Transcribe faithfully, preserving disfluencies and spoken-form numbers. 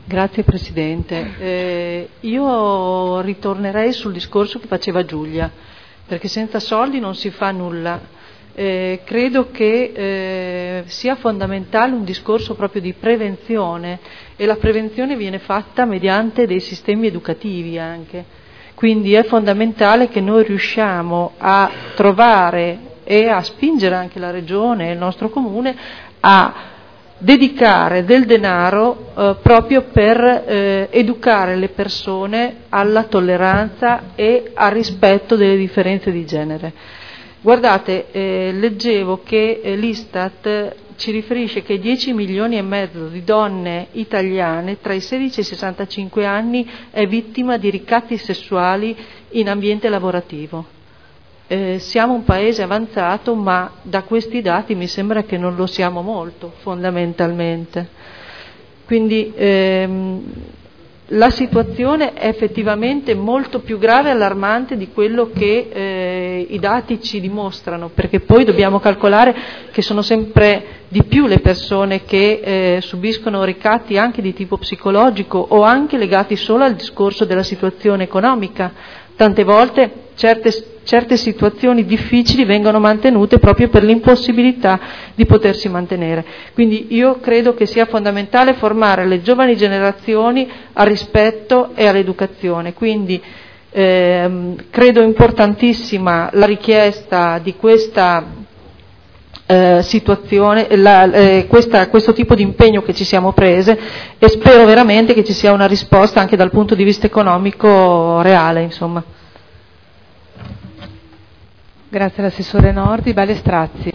Grazie Presidente. Eh, io ritornerei sul discorso che faceva Giulia, perché senza soldi non si fa nulla. Eh, credo che eh, sia fondamentale un discorso proprio di prevenzione, e la prevenzione viene fatta mediante dei sistemi educativi anche. Quindi è fondamentale che noi riusciamo a trovare e a spingere anche la Regione e il nostro Comune a dedicare del denaro eh, proprio per eh, educare le persone alla tolleranza e al rispetto delle differenze di genere. Guardate, eh, leggevo che eh, l'Istat ci riferisce che dieci milioni e mezzo di donne italiane tra i sedici e i sessantacinque anni è vittima di ricatti sessuali in ambiente lavorativo. Eh, siamo un paese avanzato, ma da questi dati mi sembra che non lo siamo molto, fondamentalmente. Quindi ehm, la situazione è effettivamente molto più grave e allarmante di quello che eh, i dati ci dimostrano, perché poi dobbiamo calcolare che sono sempre di più le persone che eh, subiscono ricatti anche di tipo psicologico o anche legati solo al discorso della situazione economica. Tante volte certe, certe situazioni difficili vengono mantenute proprio per l'impossibilità di potersi mantenere. Quindi io credo che sia fondamentale formare le giovani generazioni al rispetto e all'educazione. Quindi ehm, credo importantissima la richiesta di questa Eh, situazione, la, eh, questa, questo tipo di impegno che ci siamo prese, e spero veramente che ci sia una risposta anche dal punto di vista economico reale, insomma. Grazie all'assessore Nordi. Balestrazzi.